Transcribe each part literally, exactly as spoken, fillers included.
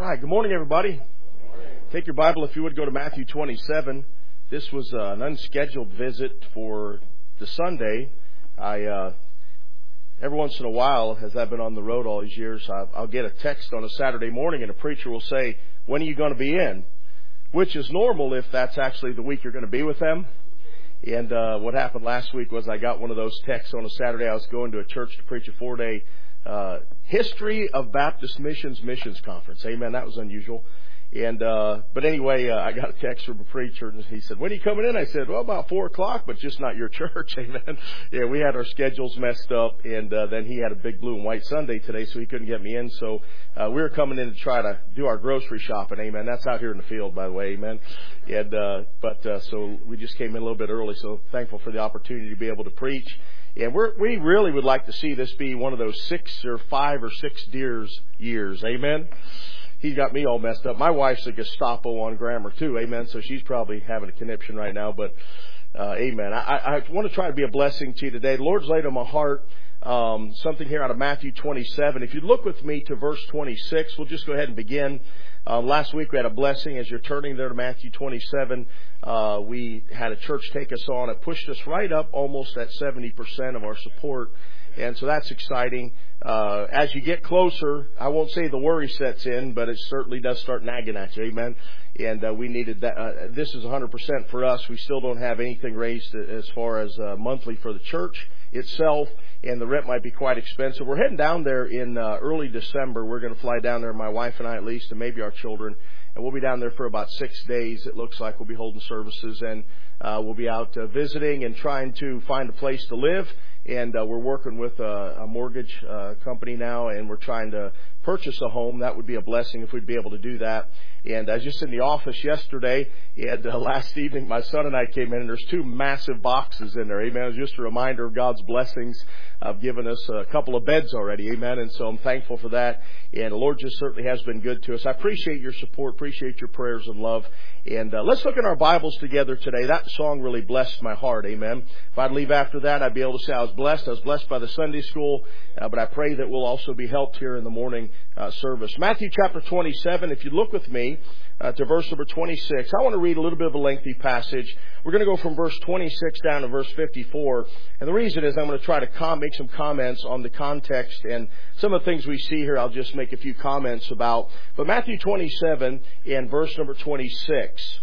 Hi, good morning, everybody. Good morning. Take your Bible, if you would, go to Matthew twenty-seven. This was uh, an unscheduled visit for the Sunday. I, uh, every once in a while, as I've been on the road all these years, I'll, I'll get a text on a Saturday morning and a preacher will say, "When are you going to be in?" Which is normal if that's actually the week you're going to be with them. And uh, what happened last week was I got one of those texts on a Saturday. I was going to a church to preach a four-day uh, History of Baptist Missions missions conference. Amen. That was unusual. And uh, but anyway, uh, I got a text from a preacher, and he said, "When are you coming in?" I said, "Well, about four o'clock, but just not your church." Amen. Yeah, we had our schedules messed up, and uh, then he had a big blue and white Sunday today, so he couldn't get me in. So uh, we were coming in to try to do our grocery shopping. Amen. That's out here in the field, by the way. Amen. And uh, but uh, so we just came in a little bit early. So thankful for the opportunity to be able to preach. And we're, we really would like to see this be one of those six or five or six deers years. Amen. He got me all messed up. My wife's a Gestapo on grammar too. Amen. So she's probably having a conniption right now. But uh, amen. I, I want to try to be a blessing to you today. The Lord's laid on my heart um, something here out of Matthew twenty-seven. If you look with me to verse twenty-six, we'll just go ahead and begin. Uh, last week we had a blessing. As you're turning there to Matthew twenty-seven, uh, we had a church take us on. It pushed us right up almost at seventy percent of our support. And so that's exciting. Uh, as you get closer, I won't say the worry sets in, but it certainly does start nagging at you. Amen. And uh, we needed that. Uh, this is one hundred percent for us. We still don't have anything raised as far as uh, monthly for the church itself, and the rent might be quite expensive. We're heading down there in uh, early December. We're going to fly down there, my wife and I at least, and maybe our children. And we'll be down there for about six days. It looks like we'll be holding services, and uh, we'll be out uh, visiting and trying to find a place to live. And uh, we're working with a, a mortgage uh, company now, and we're trying to purchase a home. That would be a blessing if we'd be able to do that. And I was just in the office yesterday, and uh, last evening my son and I came in, and there's two massive boxes in there. Amen. It was just a reminder of God's blessings. I've given us a couple of beds already. Amen. And so I'm thankful for that. And the Lord just certainly has been good to us. I appreciate your support, appreciate your prayers and love. And uh, let's look at our Bibles together today. That song really blessed my heart. Amen. If I'd leave after that, I'd be able to say I was blessed. I was blessed by the Sunday school. Uh, but I pray that we'll also be helped here in the morning uh, service. Matthew chapter twenty-seven, if you look with me uh, to verse number twenty-six, I want to read a little bit of a lengthy passage. We're going to go from verse twenty-six down to verse fifty-four. And the reason is I'm going to try to com- make some comments on the context and some of the things we see here. I'll just make a few comments about. But Matthew twenty-seven and verse number twenty-six,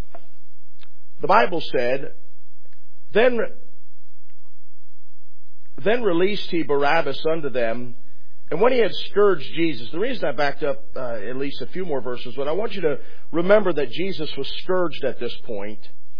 the Bible said, Then Then released he Barabbas unto them, and when he had scourged Jesus. The reason I backed up uh, at least a few more verses, but I want you to remember that Jesus was scourged at this point.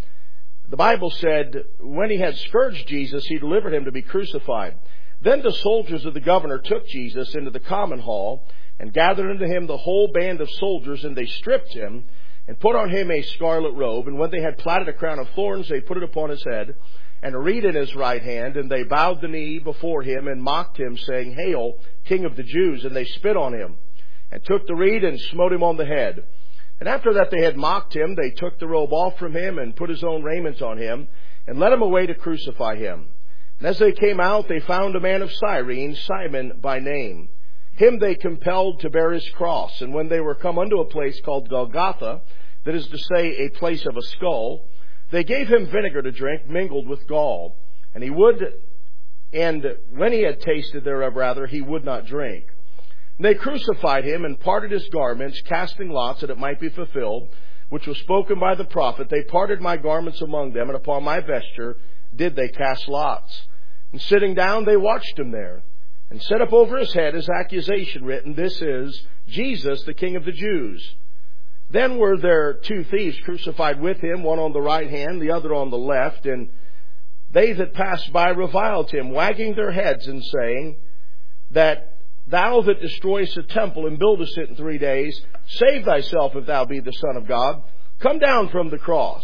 The Bible said, when he had scourged Jesus, he delivered him to be crucified. Then the soldiers of the governor took Jesus into the common hall, and gathered unto him the whole band of soldiers, and they stripped him, and put on him a scarlet robe. And when they had platted a crown of thorns, they put it upon his head, and a reed in his right hand, and they bowed the knee before him, and mocked him, saying, Hail, King of the Jews! And they spit on him, and took the reed, and smote him on the head. And after that they had mocked him, they took the robe off from him, and put his own raiment on him, and led him away to crucify him. And as they came out, they found a man of Cyrene, Simon by name. Him they compelled to bear his cross. And when they were come unto a place called Golgotha, that is to say, a place of a skull, they gave him vinegar to drink, mingled with gall. And he would, and when he had tasted thereof rather, he would not drink. And they crucified him, and parted his garments, casting lots, that it might be fulfilled, which was spoken by the prophet. They parted my garments among them, and upon my vesture did they cast lots. And sitting down, they watched him there, and set up over his head his accusation written, This is Jesus, the King of the Jews. Then were there two thieves crucified with him, one on the right hand, the other on the left. And they that passed by reviled him, wagging their heads and saying, That thou that destroyest the temple and buildest it in three days, save thyself if thou be the Son of God. Come down from the cross.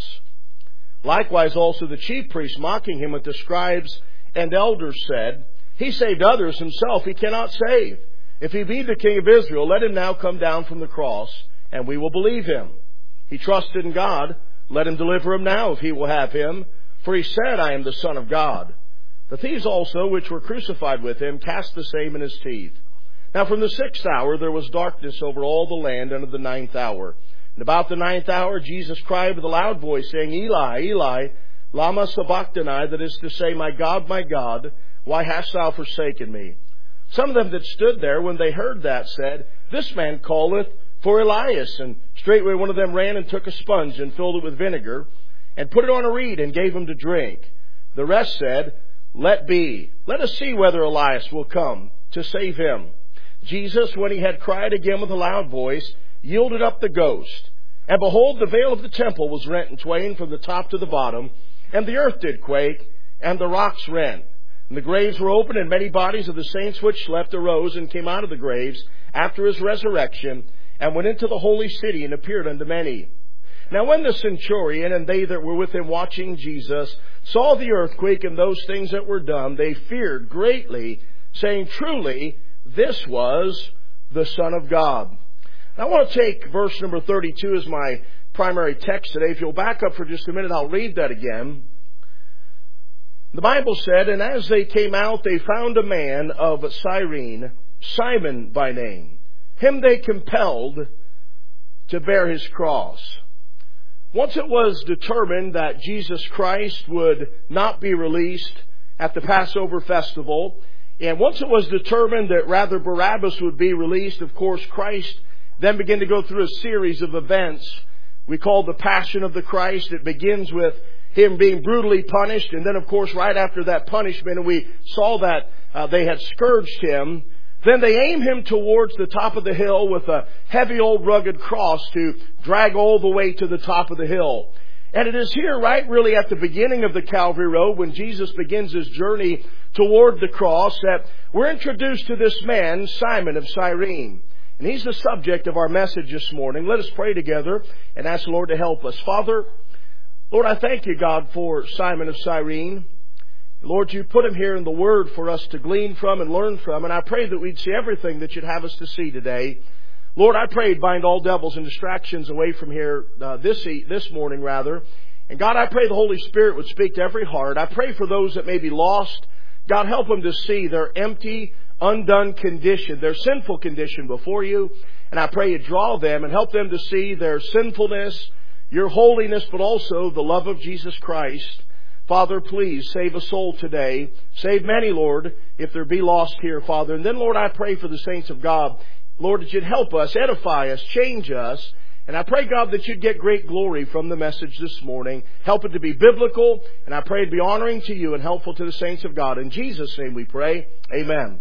Likewise also the chief priests, mocking him with the scribes and elders, said, He saved others, himself he cannot save. If he be the King of Israel, let him now come down from the cross, and we will believe him. He trusted in God. Let him deliver him now, if he will have him. For he said, I am the Son of God. The thieves also, which were crucified with him, cast the same in his teeth. Now from the sixth hour there was darkness over all the land unto the ninth hour. And about the ninth hour Jesus cried with a loud voice, saying, Eli, Eli, lama sabachthani, that is to say, My God, my God, why hast thou forsaken me? Some of them that stood there, when they heard that, said, This man calleth for Elias. And straightway one of them ran and took a sponge and filled it with vinegar, and put it on a reed and gave him to drink. The rest said, Let be. Let us see whether Elias will come to save him. Jesus, when he had cried again with a loud voice, yielded up the ghost. And behold, the veil of the temple was rent in twain from the top to the bottom, and the earth did quake, and the rocks rent. And the graves were opened, and many bodies of the saints which slept arose and came out of the graves after his resurrection, and went into the holy city and appeared unto many. Now when the centurion and they that were with him watching Jesus saw the earthquake and those things that were done, they feared greatly, saying, Truly, this was the Son of God. I want to take verse number thirty-two as my primary text today. If you'll back up for just a minute, I'll read that again. The Bible said, And as they came out, they found a man of Cyrene, Simon by name. Him they compelled to bear his cross. Once it was determined that Jesus Christ would not be released at the Passover festival, and once it was determined that rather Barabbas would be released, of course, Christ then began to go through a series of events we call the Passion of the Christ. It begins with him being brutally punished, and then, of course, right after that punishment, and we saw that uh, they had scourged him, then they aim him towards the top of the hill with a heavy old rugged cross to drag all the way to the top of the hill. And it is here, right really at the beginning of the Calvary Road, when Jesus begins his journey toward the cross, that we're introduced to this man, Simon of Cyrene. And he's the subject of our message this morning. Let us pray together and ask the Lord to help us. Father, Lord, I thank you, God, for Simon of Cyrene. Lord, you put him here in the Word for us to glean from and learn from. And I pray that we'd see everything that you'd have us to see today. Lord, I pray bind all devils and distractions away from here uh, this this morning, rather. And God, I pray the Holy Spirit would speak to every heart. I pray for those that may be lost. God, help them to see their empty, undone condition, their sinful condition before you. And I pray you draw them and help them to see their sinfulness, your holiness, but also the love of Jesus Christ. Father, please save a soul today. Save many, Lord, if there be lost here, Father. And then, Lord, I pray for the saints of God. Lord, that you'd help us, edify us, change us. And I pray, God, that you'd get great glory from the message this morning. Help it to be biblical. And I pray it be honoring to you and helpful to the saints of God. In Jesus' name we pray. Amen.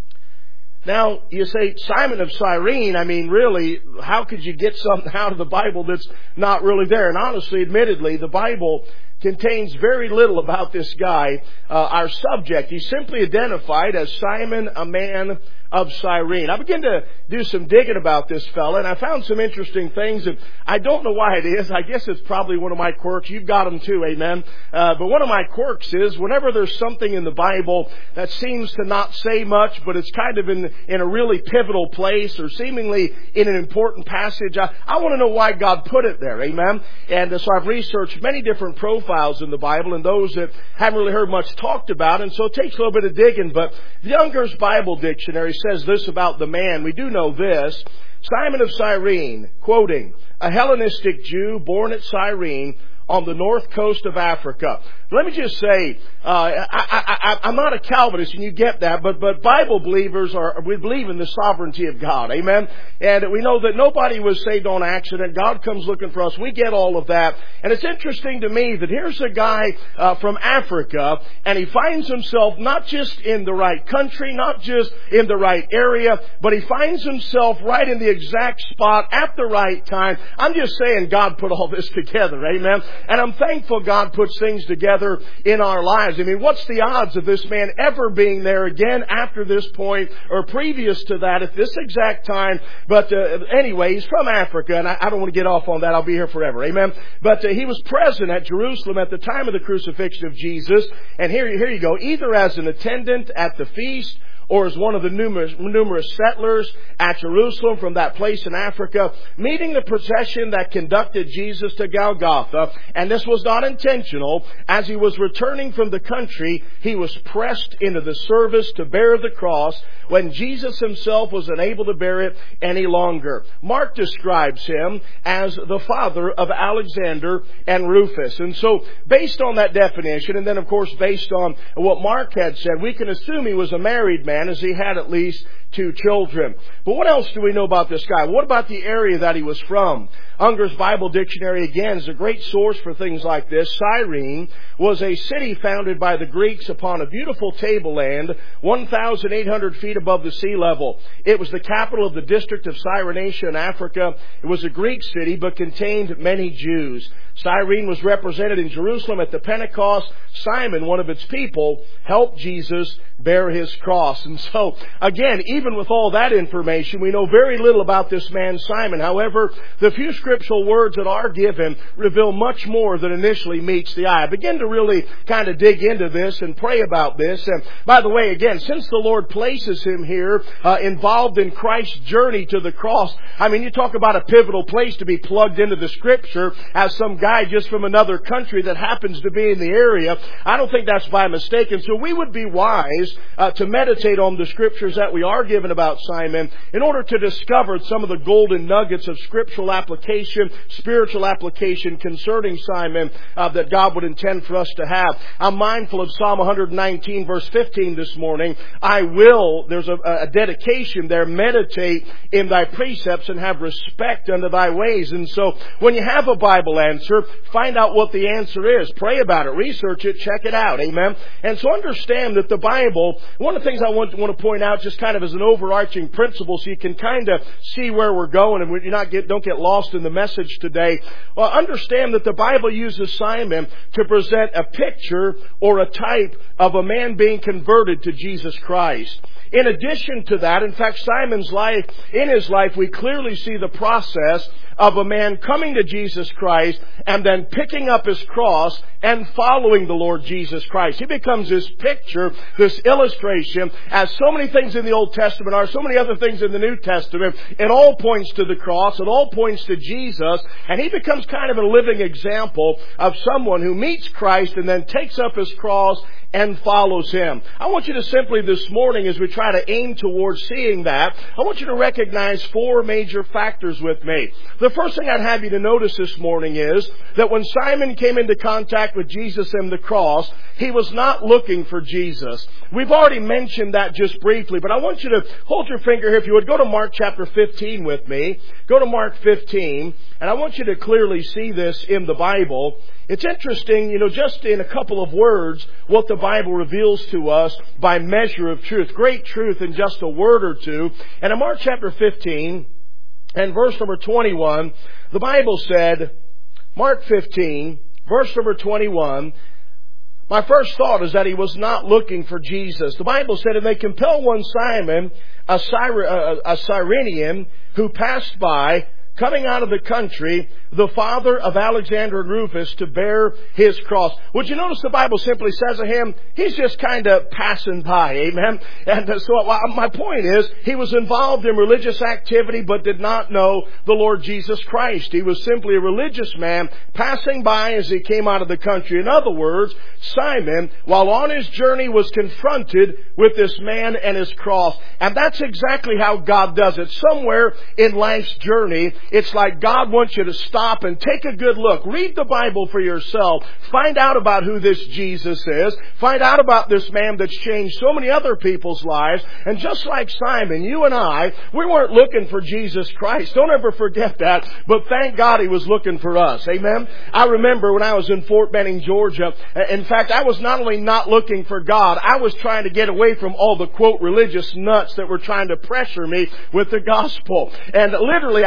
Now, you say, Simon of Cyrene, I mean, really, how could you get something out of the Bible that's not really there? And honestly, admittedly, the Bible contains very little about this guy, uh, our subject. He's simply identified as Simon, a man of Cyrene. I began to do some digging about this fella, and I found some interesting things, and I don't know why it is. I guess it's probably one of my quirks. You've got them too, amen? Uh, but one of my quirks is whenever there's something in the Bible that seems to not say much, but it's kind of in, in a really pivotal place or seemingly in an important passage, I, I want to know why God put it there, amen? And uh, so I've researched many different profiles in the Bible and those that haven't really heard much talked about, and so it takes a little bit of digging, but the Younger's Bible Dictionary says this about the man. We do know this. Simon of Cyrene, quoting, a Hellenistic Jew born at Cyrene on the north coast of Africa. Let me just say, uh, I, I, I, I'm not a Calvinist, and you get that, but, but Bible believers are, we believe in the sovereignty of God. Amen? And we know that nobody was saved on accident. God comes looking for us. We get all of that. And it's interesting to me that here's a guy uh, from Africa, and he finds himself not just in the right country, not just in the right area, but he finds himself right in the exact spot at the right time. I'm just saying God put all this together. Amen? And I'm thankful God puts things together in our lives. I mean, what's the odds of this man ever being there again after this point or previous to that at this exact time? But uh, anyway, he's from Africa, and I, I don't want to get off on that. I'll be here forever. Amen. But uh, he was present at Jerusalem at the time of the crucifixion of Jesus. And here, here you go. Either as an attendant at the feast or as one of the numerous, numerous settlers at Jerusalem from that place in Africa, meeting the procession that conducted Jesus to Golgotha. And this was not intentional. As he was returning from the country, he was pressed into the service to bear the cross when Jesus himself was unable to bear it any longer. Mark describes him as the father of Alexander and Rufus. And so, based on that definition, and then of course based on what Mark had said, we can assume he was a married man, as he had at least two children. But what else do we know about this guy? What about the area that he was from? Unger's Bible Dictionary, again, is a great source for things like this. Cyrene was a city founded by the Greeks upon a beautiful tableland, one thousand eight hundred feet above the sea level. It was the capital of the district of Cyrenaica in Africa. It was a Greek city, but contained many Jews. Cyrene was represented in Jerusalem at the Pentecost. Simon, one of its people, helped Jesus bear his cross. And so, again, even with all that information, we know very little about this man Simon. However, the few scriptural words that are given reveal much more than initially meets the eye. I begin to really kind of dig into this and pray about this. And by the way, again, since the Lord places him here uh, involved in Christ's journey to the cross, I mean, you talk about a pivotal place to be plugged into the Scripture as some guy just from another country that happens to be in the area. I don't think that's by mistake. And so we would be wise uh, to meditate on the Scriptures that we are given about Simon in order to discover some of the golden nuggets of scriptural application, spiritual application concerning Simon uh, that God would intend for us to have. I'm mindful of Psalm one nineteen verse fifteen this morning. I will, there's a, a dedication there, meditate in thy precepts and have respect unto thy ways. And so when you have a Bible answer, find out what the answer is. Pray about it. Research it. Check it out. Amen. And so understand that the Bible, one of the things I want, want to point out just kind of as an overarching principle so you can kind of see where we're going and you're not get, don't get lost in the message today. Well, understand that the Bible uses Simon to present a picture or a type of a man being converted to Jesus Christ. In addition to that, in fact, Simon's life, in his life, we clearly see the process of a man coming to Jesus Christ and then picking up his cross and following the Lord Jesus Christ. He becomes this picture, this illustration, as so many things in the Old Testament are, so many other things in the New Testament. It all points to the cross. It all points to Jesus. And he becomes kind of a living example of someone who meets Christ and then takes up his cross and follows him. I want you to simply this morning, as we try to aim towards seeing that, I want you to recognize four major factors with me. The first thing I'd have you to notice this morning is that when Simon came into contact with Jesus and the cross, he was not looking for Jesus. We've already mentioned that just briefly, but I want you to hold your finger here, if you would, go to Mark chapter fifteen with me. Go to Mark fifteen, and I want you to clearly see this in the Bible. It's interesting, you know, just in a couple of words, what the Bible reveals to us by measure of truth. Great truth in just a word or two. And in Mark chapter fifteen and verse number twenty-one, the Bible said, Mark fifteen, verse number twenty-one, my first thought is that he was not looking for Jesus. The Bible said, and they compel one Simon, a, Cyr- a, a Cyrenian, who passed by, coming out of the country, the father of Alexander and Rufus, to bear his cross. Would you notice the Bible simply says of him, he's just kind of passing by, amen? And so my point is, he was involved in religious activity but did not know the Lord Jesus Christ. He was simply a religious man passing by as he came out of the country. In other words, Simon, while on his journey, was confronted with this man and his cross. And that's exactly how God does it. Somewhere in life's journey, it's like God wants you to stop and take a good look. Read the Bible for yourself. Find out about who this Jesus is. Find out about this man that's changed so many other people's lives. And just like Simon, you and I, we weren't looking for Jesus Christ. Don't ever forget that. But thank God he was looking for us. Amen? I remember when I was in Fort Benning, Georgia. In fact, I was not only not looking for God, I was trying to get away from all the, quote, religious nuts that were trying to pressure me with the gospel. And literally, I was there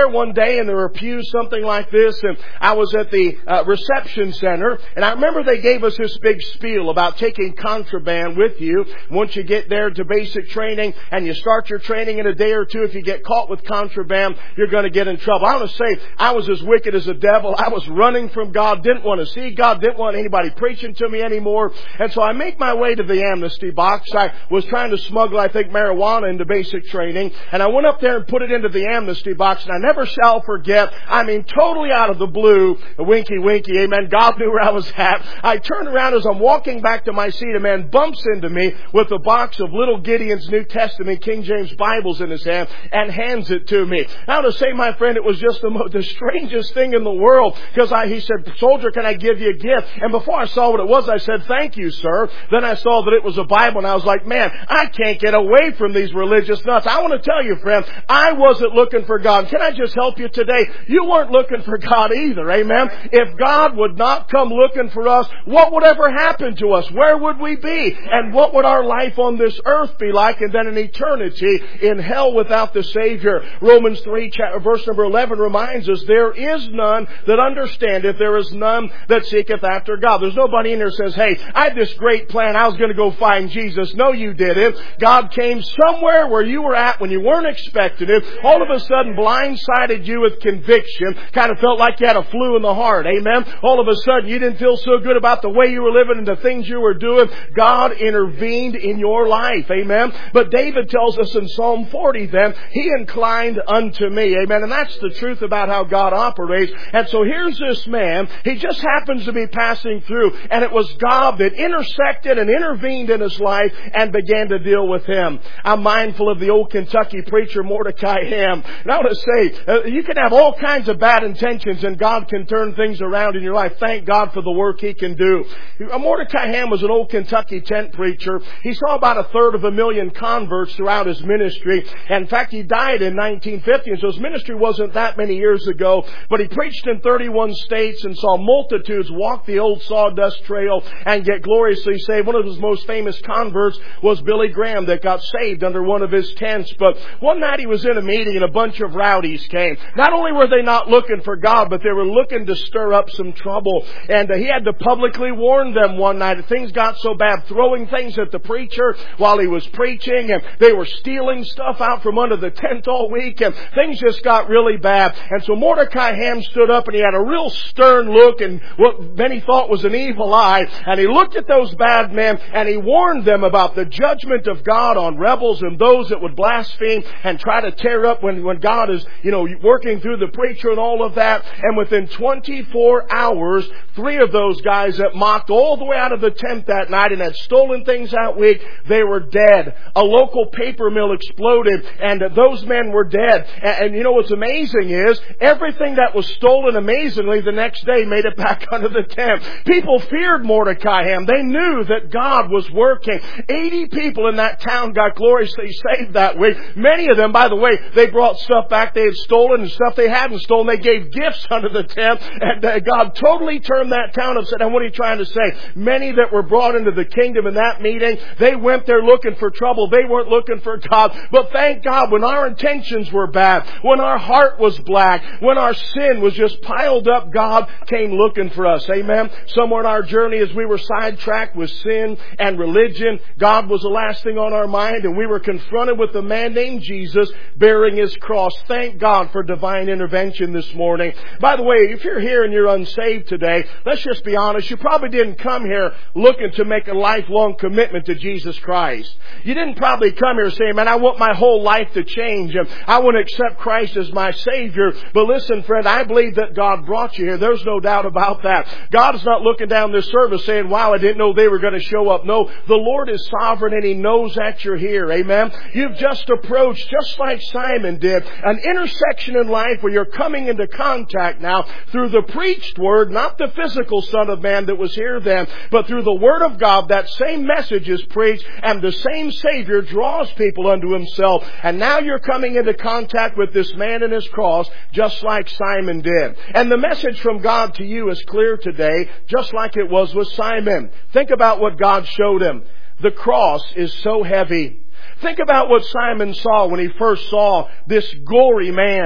there one day and there were pews something like this, and I was at the uh, reception center, and I remember they gave us this big spiel about taking contraband with you. Once you get there to basic training and you start your training in a day or two, if you get caught with contraband, you're going to get in trouble. I want to say I was as wicked as a devil. I was running from God, didn't want to see God, didn't want anybody preaching to me anymore. And so I make my way to the amnesty box. I was trying to smuggle, I think, marijuana into basic training. And I went up there and put it into the amnesty box. And I never shall forget, I mean, totally out of the blue, winky winky, amen, God knew where I was at. I turned around as I'm walking back to my seat. A man bumps into me with a box of little Gideon's New Testament King James Bibles in his hand and hands it to me. Now to say, my friend, it was just the, most, the strangest thing in the world, because I, he said, "Soldier, can I give you a gift?" And before I saw what it was, I said, "Thank you, sir." Then I saw that it was a Bible, and I was like, man, I can't get away from these religious nuts. I want to tell you, friend, I wasn't looking for God. Can I just help you today? You weren't looking for God either, amen? If God would not come looking for us, what would ever happen to us? Where would we be? And what would our life on this earth be like? And then an eternity in hell without the Savior. Romans three, verse number eleven reminds us, there is none that understandeth, there is none that seeketh after God. There's nobody in there that says, hey, I had this great plan, I was going to go find Jesus. No, you didn't. God came somewhere where you were at when you weren't expecting it. All of a sudden blindsided you with conviction. Kind of felt like you had a flu in the heart. Amen. All of a sudden you didn't feel so good about the way you were living and the things you were doing. God intervened in your life. Amen. But David tells us in Psalm forty then, He inclined unto me. Amen. And that's the truth about how God operates. And so here's this man. He just happens to be passing through, and it was God that intersected and intervened in his life and began to deal with him. I'm mindful of the old Kentucky preacher Mordecai Ham. And I want to say, uh, you can have all kinds of bad intentions and God can turn things around in your life. Thank God for the work He can do. Uh, Mordecai Ham was an old Kentucky tent preacher. He saw about a third of a million converts throughout his ministry. And in fact, he died in nineteen fifty, and so his ministry wasn't that many years ago. But he preached in thirty-one states and saw multitudes walk the old sawdust trail and get gloriously saved. One of his most famous converts was Billy Graham, that got saved under one of his tents. But one night he was in a meeting and a bunch of rowdies came. Not only were they not looking for God, but they were looking to stir up some trouble. And uh, he had to publicly warn them one night that things got so bad, throwing things at the preacher while he was preaching, and they were stealing stuff out from under the tent all week, and things just got really bad. And so Mordecai Ham stood up and he had a real stern look and what many thought was an evil eye, and he looked at those bad men and he warned them about the judgment of God on rebels and those that would blaspheme and try to tear up when, when God is, you know, working through the preacher and all of that. And within twenty-four hours, three of those guys that mocked all the way out of the tent that night and had stolen things that week, they were dead. A local paper mill exploded and those men were dead. And, and you know what's amazing is everything that was stolen amazingly the next day made it back under the tent. People feared Mordecai Ham. They knew that God was working. eighty people in that town got gloriously saved that week. Many of them, by the way, they brought stuff back they had stolen and stuff they hadn't stolen. They gave gifts under the tent, and uh, God totally turned that town upside down. What are you trying to say? Many that were brought into the kingdom in that meeting, they went there looking for trouble. They weren't looking for God. But thank God, when our intentions were bad, when our heart was black, when our sin was just piled up, God came looking for us. Amen. Somewhere in our journey, as we were sidetracked with sin and religion, God was the last thing on our mind, and we were confronted with a man named Jesus bearing His cross. Thank God for divine intervention this morning. By the way, if you're here and you're unsaved today, let's just be honest. You probably didn't come here looking to make a lifelong commitment to Jesus Christ. You didn't probably come here saying, man, I want my whole life to change, and I want to accept Christ as my Savior. But listen, friend, I believe that God brought you here. There's no doubt about that. God is not looking down this service saying, wow, I didn't know they were going to show up. No, the Lord is sovereign and He knows that you're here. Amen. You've just approached, just like Simon did, an intersection in life where you're coming into contact now through the preached word, not the physical Son of Man that was here then, but through the Word of God. That same message is preached, and the same Savior draws people unto Himself. And now you're coming into contact with this man and His cross, just like Simon did. And the message from God to you is clear today, just like it was with Simon. Think about what God showed him. The cross is so heavy. Think about what Simon saw when he first saw this gory man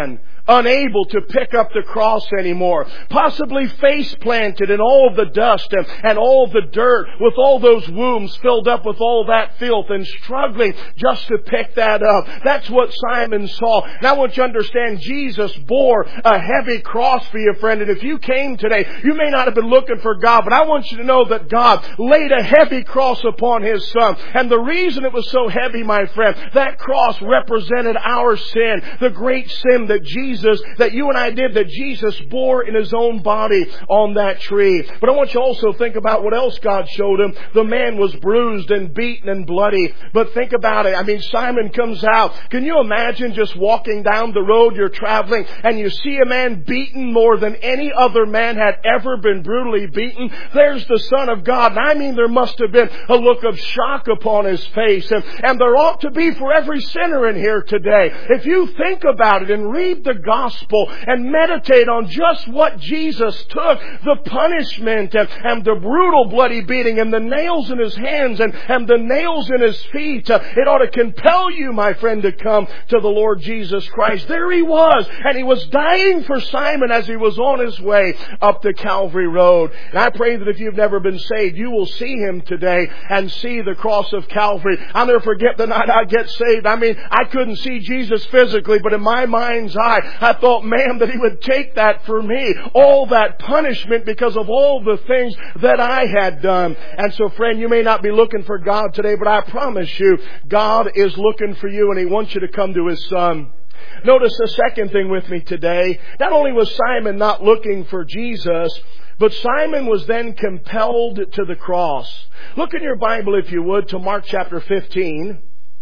unable to pick up the cross anymore. Possibly face planted in all of the dust and, and all of the dirt, with all those wounds filled up with all that filth, and struggling just to pick that up. That's what Simon saw. And I want you to understand, Jesus bore a heavy cross for you, friend. And if you came today, you may not have been looking for God, but I want you to know that God laid a heavy cross upon His Son. And the reason it was so heavy, my friend, that cross represented our sin, the great sin that Jesus, that you and I did, that Jesus bore in His own body on that tree. But I want you to also think about what else God showed him. The man was bruised and beaten and bloody. But think about it. I mean, Simon comes out. Can you imagine just walking down the road you're traveling and you see a man beaten more than any other man had ever been brutally beaten? There's the Son of God. And I mean, there must have been a look of shock upon his face. And, and there ought to be for every sinner in here today. If you think about it and read the gospel and meditate on just what Jesus took, the punishment and, and the brutal bloody beating and the nails in His hands and, and the nails in His feet, uh, it ought to compel you, my friend, to come to the Lord Jesus Christ. There He was, and He was dying for Simon as he was on his way up the Calvary Road. And I pray that if you've never been saved, you will see Him today and see the cross of Calvary. I'll never forget the night I get saved. I mean, I couldn't see Jesus physically, but in my mind's eye, I thought, man, that He would take that for me. All that punishment because of all the things that I had done. And so, friend, you may not be looking for God today, but I promise you, God is looking for you, and He wants you to come to His Son. Notice the second thing with me today. Not only was Simon not looking for Jesus, but Simon was then compelled to the cross. Look in your Bible, if you would, to Mark chapter fifteen.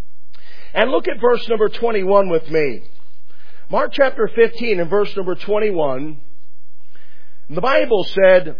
And look at verse number twenty-one with me. Mark chapter fifteen and verse number twenty-one. The Bible said,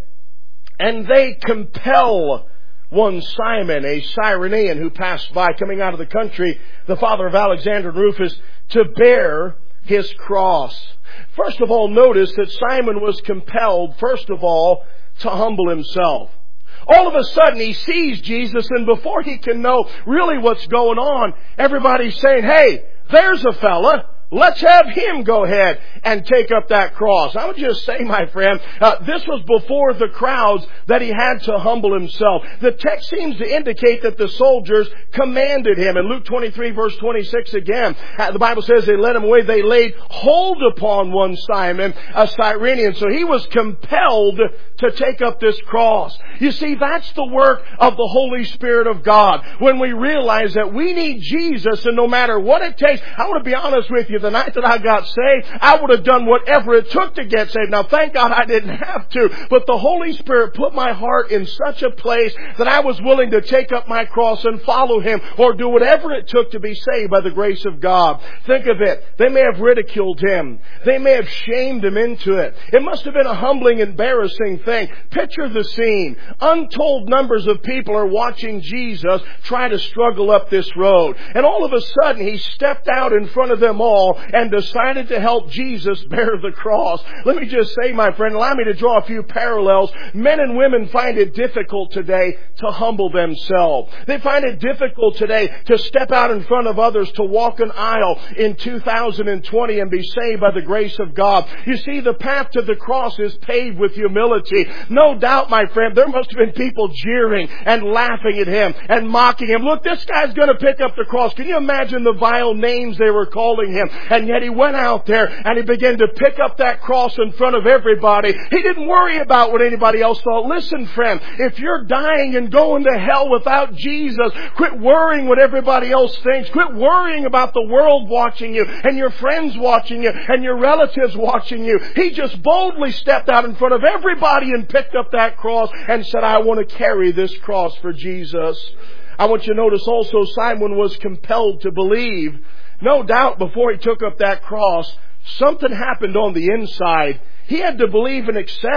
and they compel one Simon, a Cyrenian who passed by, coming out of the country, the father of Alexander and Rufus, to bear his cross. First of all, notice that Simon was compelled, first of all, to humble himself. All of a sudden, he sees Jesus, and before he can know really what's going on, everybody's saying, hey, there's a fella. Let's have him go ahead and take up that cross. I would just say, my friend, uh, this was before the crowds that he had to humble himself. The text seems to indicate that the soldiers commanded him. In Luke twenty-three, verse twenty-six again, uh, the Bible says they led him away. They laid hold upon one Simon, a Cyrenian. So he was compelled to take up this cross. You see, that's the work of the Holy Spirit of God. When we realize that we need Jesus, and no matter what it takes, I want to be honest with you, the night that I got saved, I would have done whatever it took to get saved. Now, thank God I didn't have to, but the Holy Spirit put my heart in such a place that I was willing to take up my cross and follow Him, or do whatever it took to be saved by the grace of God. Think of it. They may have ridiculed Him. They may have shamed Him into it. It must have been a humbling, embarrassing thing. Picture the scene. Untold numbers of people are watching Jesus try to struggle up this road. And all of a sudden, He stepped out in front of them all and decided to help Jesus bear the cross. Let me just say, my friend, allow me to draw a few parallels. Men and women find it difficult today to humble themselves. They find it difficult today to step out in front of others, to walk an aisle in two thousand twenty and be saved by the grace of God. You see, the path to the cross is paved with humility. No doubt, my friend, there must have been people jeering and laughing at him and mocking him. Look, this guy's going to pick up the cross. Can you imagine the vile names they were calling him? And yet he went out there and he began to pick up that cross in front of everybody. He didn't worry about what anybody else thought. Listen, friend, if you're dying and going to hell without Jesus, quit worrying what everybody else thinks. Quit worrying about the world watching you and your friends watching you and your relatives watching you. He just boldly stepped out in front of everybody and picked up that cross and said, I want to carry this cross for Jesus. I want you to notice also Simon was compelled to believe. No doubt before he took up that cross, something happened on the inside. He had to believe and accept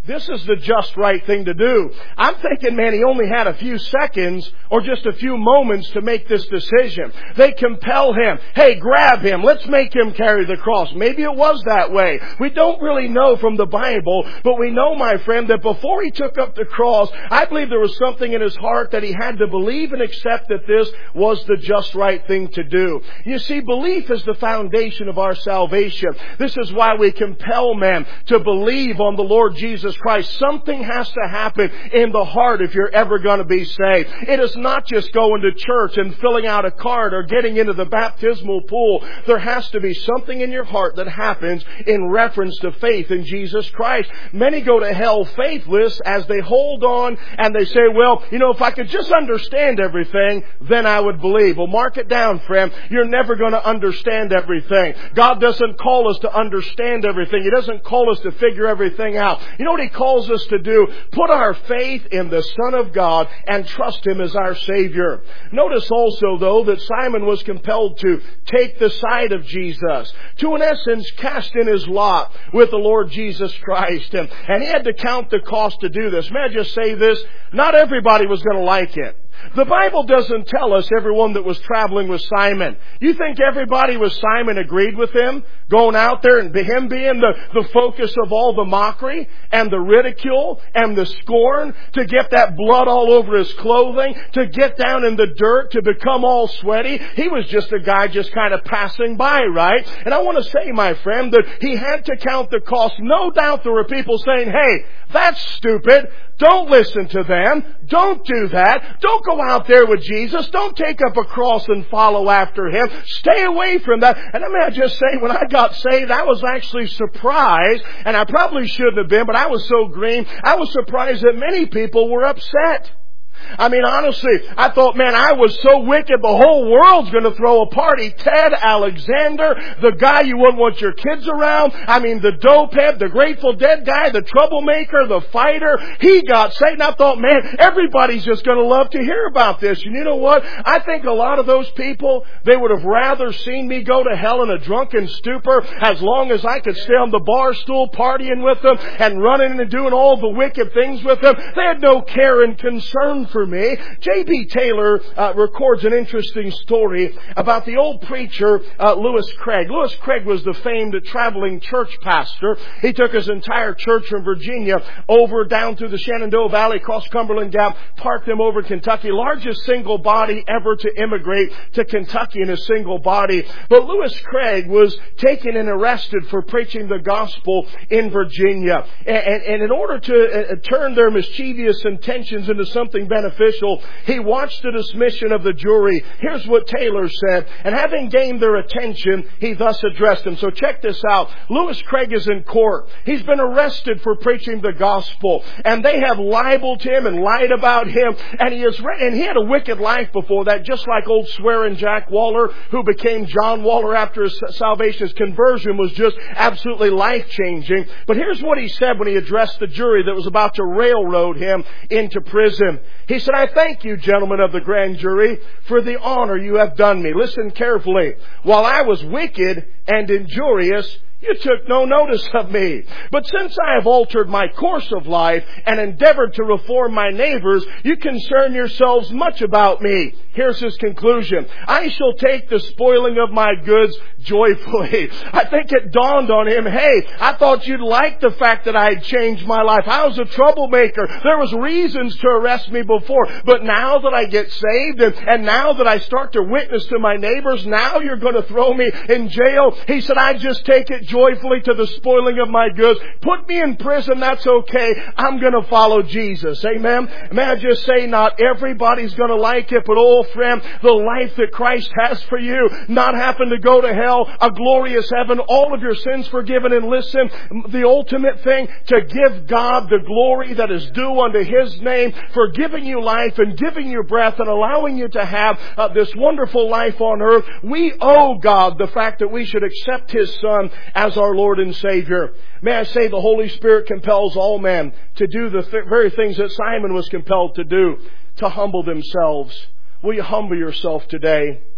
This is the just right thing to do. I'm thinking, man, he only had a few seconds or just a few moments to make this decision. They compel him. Hey, grab him. Let's make him carry the cross. Maybe it was that way. We don't really know from the Bible, but we know, my friend, that before he took up the cross, I believe there was something in his heart that he had to believe and accept that this was the just right thing to do. You see, belief is the foundation of our salvation. This is why we compel men to believe on the Lord Jesus Christ. Something has to happen in the heart if you're ever going to be saved. It is not just going to church and filling out a card or getting into the baptismal pool. There has to be something in your heart that happens in reference to faith in Jesus Christ. Many go to hell faithless as they hold on and they say, well, you know, if I could just understand everything, then I would believe. Well, mark it down, friend. You're never going to understand everything. God doesn't call us to understand everything. He doesn't call us to figure everything out. You know what He calls us to do? Put our faith in the Son of God and trust Him as our Savior. Notice also, though, that Simon was compelled to take the side of Jesus, to in essence cast in his lot with the Lord Jesus Christ. And, and he had to count the cost to do this. May I just say this? Not everybody was going to like it. The Bible doesn't tell us everyone that was traveling with Simon. You think everybody with Simon agreed with him? Going out there and him being the, the focus of all the mockery and the ridicule and the scorn, to get that blood all over his clothing, to get down in the dirt, to become all sweaty. He was just a guy just kind of passing by, right? And I want to say, my friend, that he had to count the cost. No doubt there were people saying, hey, that's stupid. Don't listen to them. Don't do that. Don't go out there with Jesus. Don't take up a cross and follow after Him. Stay away from that. And I may just say, when I got saved, I was actually surprised, and I probably shouldn't have been, but I was so green, I was surprised that many people were upset. I mean, honestly, I thought, man, I was so wicked, the whole world's going to throw a party. Ted Alexander, the guy you wouldn't want your kids around. I mean, the dopehead, the Grateful Dead guy, the troublemaker, the fighter. He got saved. And I thought, man, everybody's just going to love to hear about this. And you know what? I think a lot of those people, they would have rather seen me go to hell in a drunken stupor as long as I could stay on the bar stool partying with them and running and doing all the wicked things with them. They had no care and concern for me. J B Taylor uh, records an interesting story about the old preacher uh, Lewis Craig. Lewis Craig was the famed traveling church pastor. He took his entire church from Virginia over down through the Shenandoah Valley, across Cumberland Gap, parked them over in Kentucky. Largest single body ever to immigrate to Kentucky in a single body. But Lewis Craig was taken and arrested for preaching the gospel in Virginia. And, and, and in order to uh, turn their mischievous intentions into something beneficial, he watched the dismission of the jury. Here's what Taylor said. And having gained their attention, he thus addressed them. So check this out. Lewis Craig is in court. He's been arrested for preaching the gospel. And they have libeled him and lied about him. And he is re- and he had a wicked life before that, just like old swearing Jack Waller, who became John Waller after his salvation. His conversion was just absolutely life-changing. But here's what he said when he addressed the jury that was about to railroad him into prison. He said, I thank you, gentlemen of the grand jury, for the honor you have done me. Listen carefully. While I was wicked and injurious, you took no notice of me. But since I have altered my course of life and endeavored to reform my neighbors, you concern yourselves much about me. Here's his conclusion. I shall take the spoiling of my goods joyfully. I think it dawned on him, hey, I thought you'd like the fact that I had changed my life. I was a troublemaker. There was reasons to arrest me before. But now that I get saved and, and now that I start to witness to my neighbors, now you're going to throw me in jail. He said, I just take it joyfully to the spoiling of my goods. Put me in prison, that's okay. I'm going to follow Jesus. Amen? May I just say, not everybody's going to like it, but oh friend, the life that Christ has for you, not having to go to hell, a glorious heaven, all of your sins forgiven, and listen, the ultimate thing, to give God the glory that is due unto His name for giving you life and giving you breath and allowing you to have uh, this wonderful life on earth. We owe God the fact that we should accept His Son as our Lord and Savior. May I say, the Holy Spirit compels all men to do the th- very things that Simon was compelled to do, to humble themselves. Will you humble yourself today?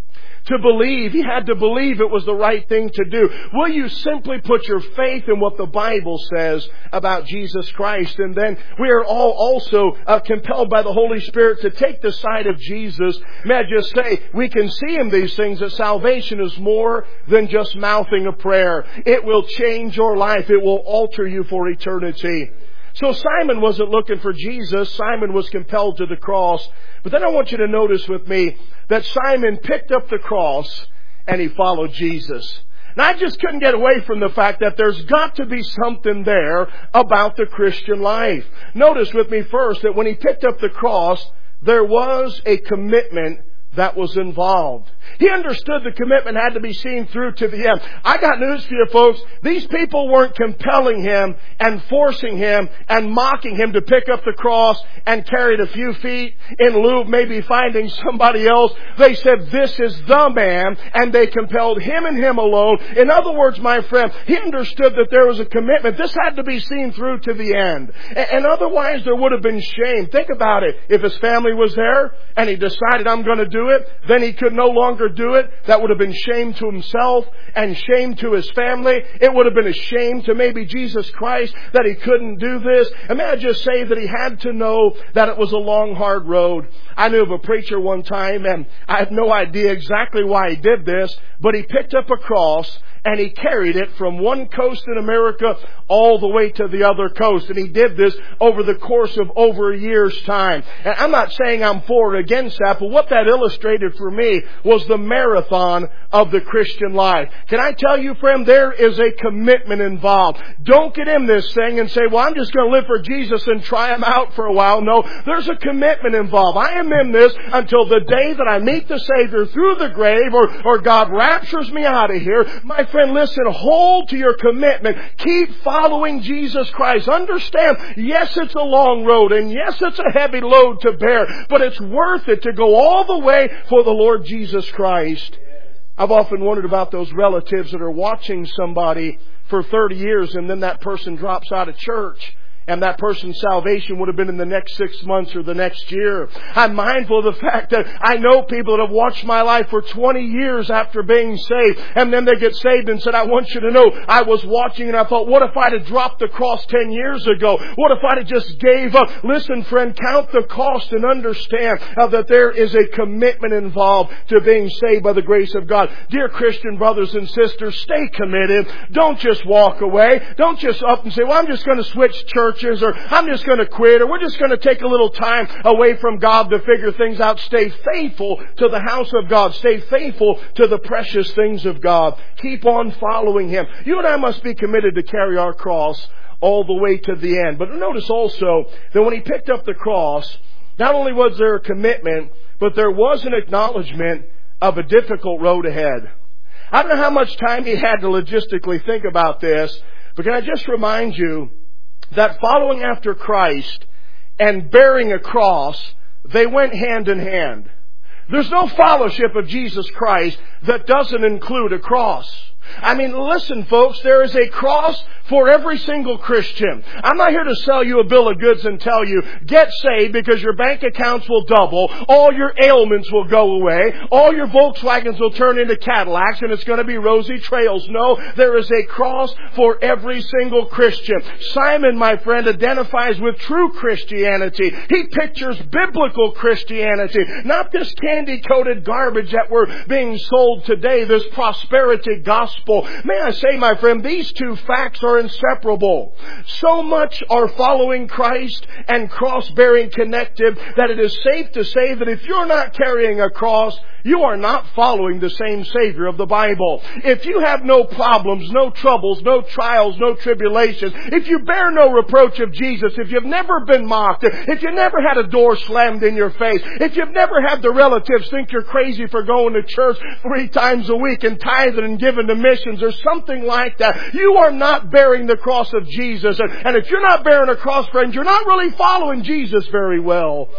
to believe. He had to believe it was the right thing to do. Will you simply put your faith in what the Bible says about Jesus Christ? And then we are all also uh, compelled by the Holy Spirit to take the side of Jesus. May I just say, we can see in these things that salvation is more than just mouthing a prayer. It will change your life. It will alter you for eternity. So Simon wasn't looking for Jesus. Simon was compelled to the cross. But then I want you to notice with me that Simon picked up the cross and he followed Jesus. Now, I just couldn't get away from the fact that there's got to be something there about the Christian life. Notice with me first that when he picked up the cross, there was a commitment that was involved. He understood the commitment had to be seen through to the end. I got news for you, folks. These people weren't compelling him and forcing him and mocking him to pick up the cross and carry it a few feet in lieu of maybe finding somebody else. They said, this is the man, and they compelled him and him alone. In other words, my friend, he understood that there was a commitment. This had to be seen through to the end. And otherwise, there would have been shame. Think about it. If his family was there and he decided, I'm going to do it, then he could no longer do it. That would have been shame to himself and shame to his family. It would have been a shame to maybe Jesus Christ that he couldn't do this. And may I just say that he had to know that it was a long, hard road. I knew of a preacher one time, and I have no idea exactly why he did this, but he picked up a cross and he carried it from one coast in America all the way to the other coast. And he did this over the course of over a year's time. And I'm not saying I'm for or against that, but what that illustrated for me was the marathon of the Christian life. Can I tell you, friend, there is a commitment involved. Don't get in this thing and say, well, I'm just going to live for Jesus and try him out for a while. No, there's a commitment involved. I am in this until the day that I meet the Savior through the grave, or, or God raptures me out of here. My friend, listen, hold to your commitment. Keep following Jesus Christ. Understand, yes, it's a long road, and yes, it's a heavy load to bear, but it's worth it to go all the way for the Lord Jesus Christ. I've often wondered about those relatives that are watching somebody for thirty years and then that person drops out of church. And that person's salvation would have been in the next six months or the next year. I'm mindful of the fact that I know people that have watched my life for twenty years after being saved. And then they get saved and said, I want you to know, I was watching and I thought, what if I'd have dropped the cross ten years ago? What if I'd have just gave up? Listen, friend, count the cost and understand uh, that there is a commitment involved to being saved by the grace of God. Dear Christian brothers and sisters, stay committed. Don't just walk away. Don't just up and say, well, I'm just going to switch church. Or I'm just going to quit, or we're just going to take a little time away from God to figure things out. Stay faithful to the house of God. Stay faithful to the precious things of God. Keep on following Him. You and I must be committed to carry our cross all the way to the end. But notice also that when He picked up the cross, not only was there a commitment, but there was an acknowledgement of a difficult road ahead. I don't know how much time He had to logistically think about this, but can I just remind you that following after Christ and bearing a cross, they went hand in hand. There's no fellowship of Jesus Christ that doesn't include a cross. I mean, listen, folks, there is a cross for every single Christian. I'm not here to sell you a bill of goods and tell you, get saved because your bank accounts will double, all your ailments will go away, all your Volkswagens will turn into Cadillacs, and it's going to be rosy trails. No, there is a cross for every single Christian. Simon, my friend, identifies with true Christianity. He pictures biblical Christianity, not this candy-coated garbage that we're being sold today, this prosperity gospel. May I say, my friend, these two facts are inseparable. So much are following Christ and cross-bearing connected that it is safe to say that if you're not carrying a cross, you are not following the same Savior of the Bible. If you have no problems, no troubles, no trials, no tribulations, if you bear no reproach of Jesus, if you've never been mocked, if you never had a door slammed in your face, if you've never had the relatives think you're crazy for going to church three times a week and tithing and giving to missions or something like that, you are not bearing the cross of Jesus. And if you're not bearing a cross, friends, you're not really following Jesus very well.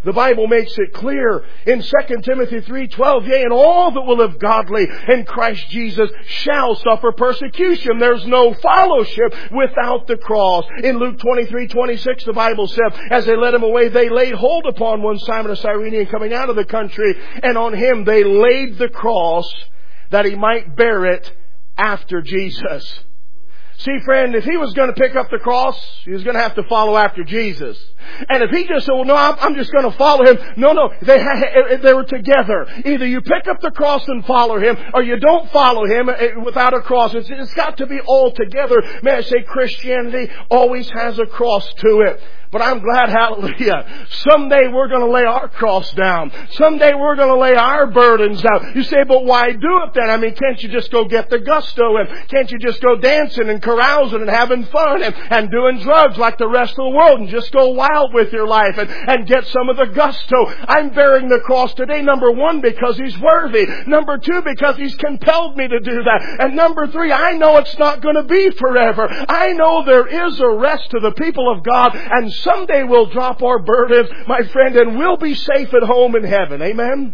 The Bible makes it clear in Second Timothy three twelve, yea, and all that will live godly in Christ Jesus shall suffer persecution. There's no fellowship without the cross. In Luke twenty-three twenty-six, the Bible said, as they led him away, they laid hold upon one Simon of Cyrene coming out of the country, and on him they laid the cross that he might bear it after Jesus. See, friend, if he was going to pick up the cross, he was going to have to follow after Jesus. And if he just said, well, no, I'm just going to follow him. No, no, they had, they were together. Either you pick up the cross and follow him, or you don't follow him without a cross. It's, it's got to be all together. May I say, Christianity always has a cross to it. But I'm glad, hallelujah, someday we're going to lay our cross down. Someday we're going to lay our burdens down. You say, but why do it then? I mean, can't you just go get the gusto? And can't you just go dancing and carousing and having fun and, and doing drugs like the rest of the world and just go wild with your life and, and get some of the gusto? I'm bearing the cross today, number one, because He's worthy. Number two, because He's compelled me to do that. And number three, I know it's not going to be forever. I know there is a rest to the people of God, and someday we'll drop our burdens, my friend, and we'll be safe at home in heaven. Amen?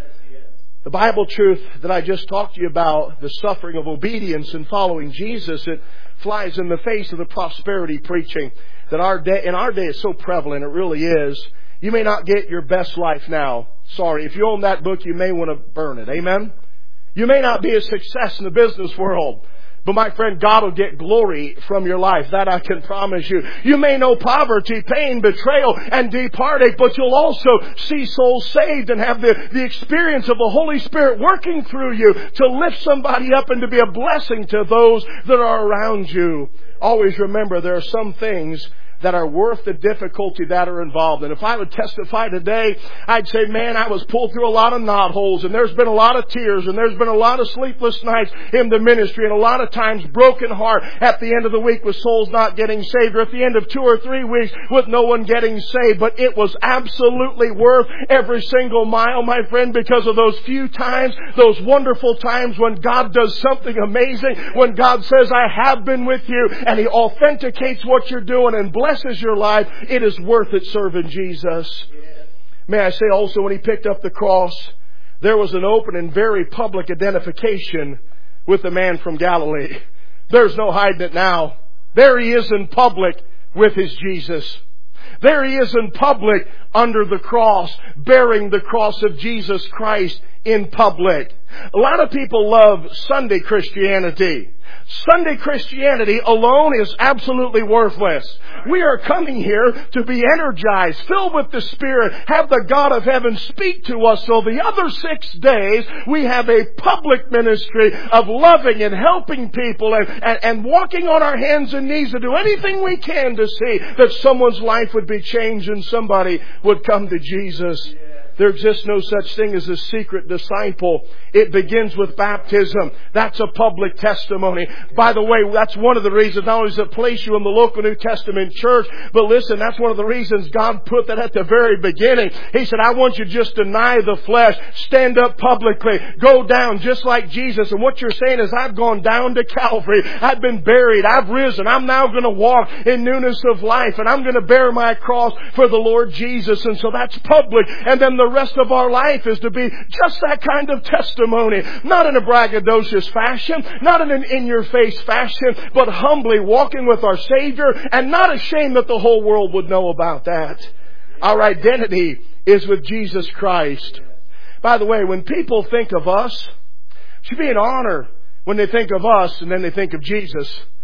The Bible truth that I just talked to you about, the suffering of obedience and following Jesus, it flies in the face of the prosperity preaching that our day, in our day is so prevalent. It really is. You may not get your best life now. Sorry. If you own that book, you may want to burn it. Amen? You may not be a success in the business world. But my friend, God will get glory from your life. That I can promise you. You may know poverty, pain, betrayal, and deep heartache, but you'll also see souls saved and have the, the experience of the Holy Spirit working through you to lift somebody up and to be a blessing to those that are around you. Always remember, there are some things that are worth the difficulty that are involved. And if I would testify today, I'd say, man, I was pulled through a lot of knotholes, and there's been a lot of tears, and there's been a lot of sleepless nights in the ministry, and a lot of times broken heart at the end of the week with souls not getting saved, or at the end of two or three weeks with no one getting saved. But it was absolutely worth every single mile, my friend, because of those few times, those wonderful times when God does something amazing, when God says, I have been with you, and He authenticates what you're doing and blesses your life. It is worth it serving Jesus. May I say also, when He picked up the cross, there was an open and very public identification with the man from Galilee. There's no hiding it now. There He is in public with His Jesus. There He is in public under the cross, bearing the cross of Jesus Christ in public. A lot of people love Sunday Christianity. Sunday Christianity alone is absolutely worthless. We are coming here to be energized, filled with the Spirit, have the God of heaven speak to us. So the other six days, we have a public ministry of loving and helping people and, and, and walking on our hands and knees to do anything we can to see that someone's life would be changed and somebody would come to Jesus. There exists no such thing as a secret disciple. It begins with baptism. That's a public testimony. By the way, that's one of the reasons, not only does it place you in the local New Testament church, but listen, that's one of the reasons God put that at the very beginning. He said, I want you to just deny the flesh, stand up publicly, go down just like Jesus. And what you're saying is, I've gone down to Calvary. I've been buried. I've risen. I'm now going to walk in newness of life, and I'm going to bear my cross for the Lord Jesus. And so that's public. And then the rest of our life is to be just that kind of testimony. Not in a braggadocious fashion, not in an in-your-face fashion, but humbly walking with our Savior and not ashamed that the whole world would know about that. Our identity is with Jesus Christ. By the way, when people think of us, it should be an honor when they think of us and then they think of Jesus.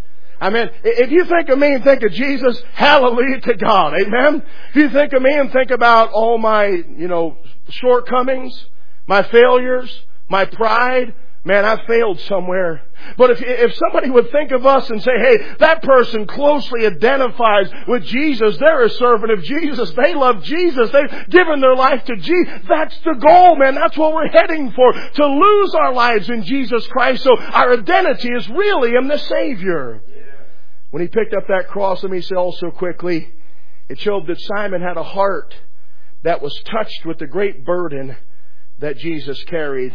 I mean, if you think of me and think of Jesus, hallelujah to God. Amen? If you think of me and think about all my, you know, shortcomings, my failures, my pride, man, I failed somewhere. But if if somebody would think of us and say, hey, that person closely identifies with Jesus, they're a servant of Jesus, they love Jesus, they've given their life to Jesus, that's the goal, man. That's what we're heading for, to lose our lives in Jesus Christ. So our identity is really in the Savior. When He picked up that cross, let me say also quickly, it showed that Simon had a heart that was touched with the great burden that Jesus carried.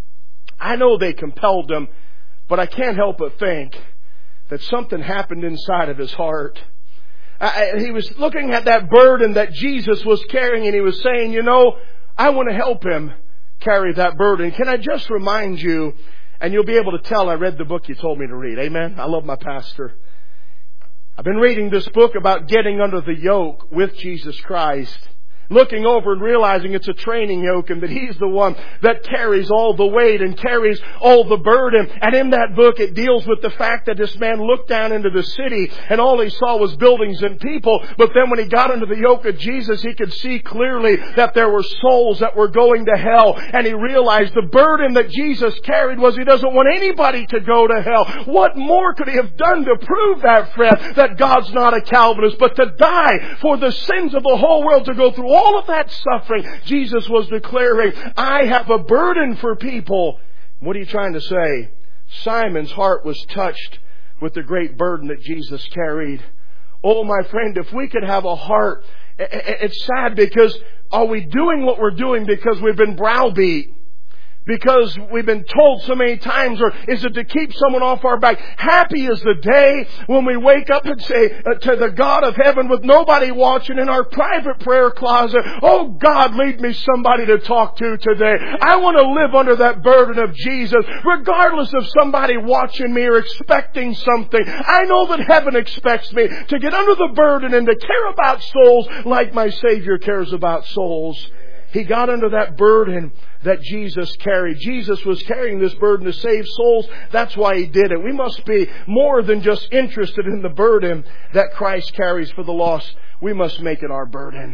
I know they compelled him, but I can't help but think that something happened inside of his heart. Uh, he was looking at that burden that Jesus was carrying, and he was saying, you know, I want to help him carry that burden. Can I just remind you, and you'll be able to tell I read the book you told me to read. Amen? I love my pastor. I've been reading this book about getting under the yoke with Jesus Christ. Looking over and realizing it's a training yoke and that He's the one that carries all the weight and carries all the burden. And in that book it deals with the fact that this man looked down into the city and all he saw was buildings and people. But then when he got under the yoke of Jesus, he could see clearly that there were souls that were going to hell. And he realized the burden that Jesus carried was He doesn't want anybody to go to hell. What more could He have done to prove that, friend, that God's not a Calvinist, but to die for the sins of the whole world, to go through all of that suffering? Jesus was declaring, I have a burden for people. What are you trying to say? Simon's heart was touched with the great burden that Jesus carried. Oh, my friend, if we could have a heart, it's sad because are we doing what we're doing because we've been browbeat? Because we've been told so many times, or is it to keep someone off our back? Happy is the day when we wake up and say uh, to the God of heaven with nobody watching in our private prayer closet, oh God, lead me somebody to talk to today. I want to live under that burden of Jesus, regardless of somebody watching me or expecting something. I know that heaven expects me to get under the burden and to care about souls like my Savior cares about souls. He got under that burden that Jesus carried. Jesus was carrying this burden to save souls. That's why He did it. We must be more than just interested in the burden that Christ carries for the lost. We must make it our burden.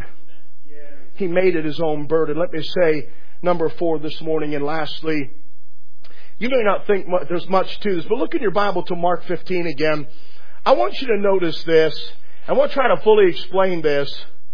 He made it His own burden. Let me say number four this morning, and lastly, you may not think there's much to this, but look in your Bible to Mark fifteen again. I want you to notice this. I want to try to fully explain this.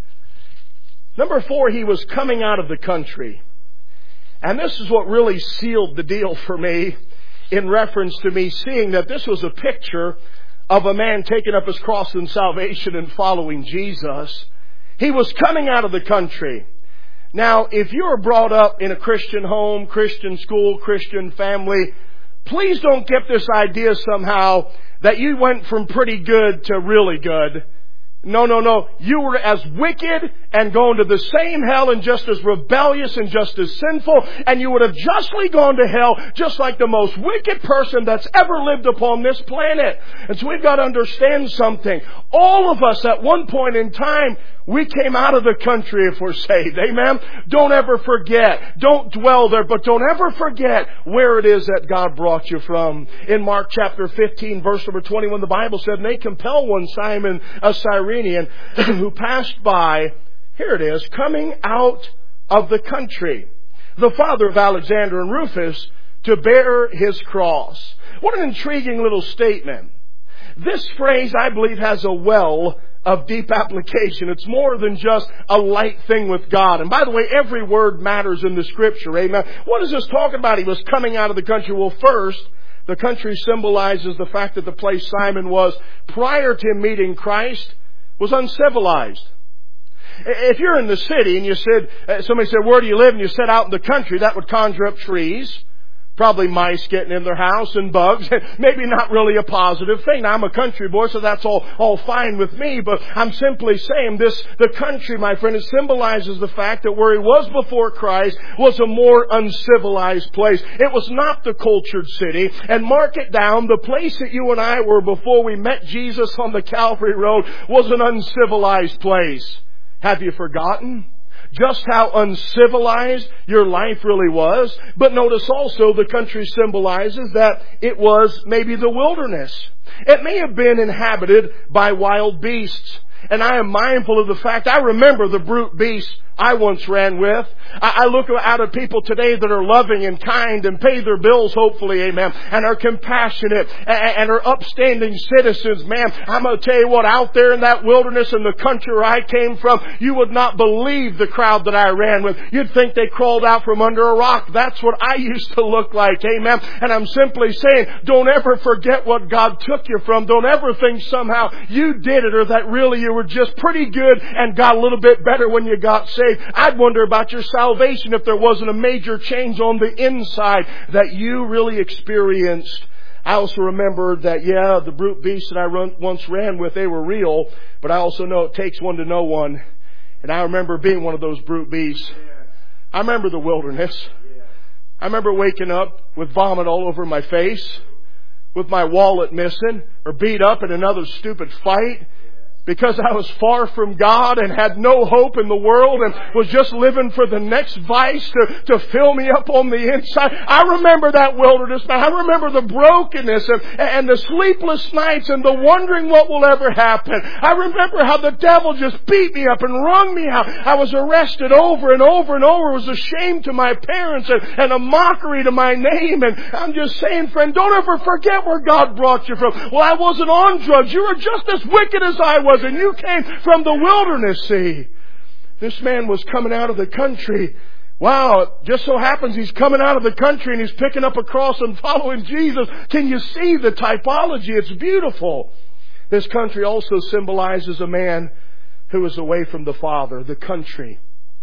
Number four, He was coming out of the country. And this is what really sealed the deal for me in reference to me seeing that this was a picture of a man taking up his cross in salvation and following Jesus. He was coming out of the country. Now, if you were brought up in a Christian home, Christian school, Christian family, please don't get this idea somehow that you went from pretty good to really good. No, no, no. You were as wicked and going to the same hell and just as rebellious and just as sinful. And you would have justly gone to hell just like the most wicked person that's ever lived upon this planet. And so we've got to understand something. All of us at one point in time, we came out of the country if we're saved. Amen? Don't ever forget. Don't dwell there, but don't ever forget where it is that God brought you from. In Mark chapter fifteen, verse number twenty-one, the Bible said, and they compel one Simon, a Cyrenian, who passed by, here it is, coming out of the country, the father of Alexander and Rufus, to bear his cross. What an intriguing little statement. This phrase, I believe, has a well of deep application. It's more than just a light thing with God. And by the way, every word matters in the Scripture. Amen. What is this talking about? He was coming out of the country. Well, first, the country symbolizes the fact that the place Simon was prior to him meeting Christ was uncivilized. If you're in the city and you said, somebody said, where do you live? And you said out in the country, that would conjure up trees. Probably mice getting in their house and bugs. Maybe not really a positive thing. Now, I'm a country boy, so that's all, all fine with me. But I'm simply saying this, the country, my friend, it symbolizes the fact that where he was before Christ was a more uncivilized place. It was not the cultured city. And mark it down, the place that you and I were before we met Jesus on the Calvary Road was an uncivilized place. Have you forgotten just how uncivilized your life really was? But notice also the country symbolizes that it was maybe the wilderness. It may have been inhabited by wild beasts. And I am mindful of the fact, I remember the brute beasts I once ran with. I look out at people today that are loving and kind and pay their bills, hopefully, amen, and are compassionate and are upstanding citizens. Man, I'm going to tell you what, out there in that wilderness in the country where I came from, you would not believe the crowd that I ran with. You'd think they crawled out from under a rock. That's what I used to look like, amen. And I'm simply saying, don't ever forget what God took you from. Don't ever think somehow you did it or that really you were just pretty good and got a little bit better when you got saved. I'd wonder about your salvation if there wasn't a major change on the inside that you really experienced. I also remember that, yeah, the brute beasts that I run, once ran with, they were real, but I also know it takes one to know one. And I remember being one of those brute beasts. I remember the wilderness. I remember waking up with vomit all over my face, with my wallet missing, or beat up in another stupid fight, because I was far from God and had no hope in the world and was just living for the next vice to, to fill me up on the inside. I remember that wilderness. I remember the brokenness and, and the sleepless nights and the wondering what will ever happen. I remember how the devil just beat me up and wrung me out. I was arrested over and over and over. It was a shame to my parents and, and a mockery to my name. And I'm just saying, friend, don't ever forget where God brought you from. Well, I wasn't on drugs. You were just as wicked as I was. And you came from the wilderness, see. This man was coming out of the country. Wow, it just so happens he's coming out of the country and he's picking up a cross and following Jesus. Can you see the typology? It's beautiful. This country also symbolizes a man who is away from the Father, the country.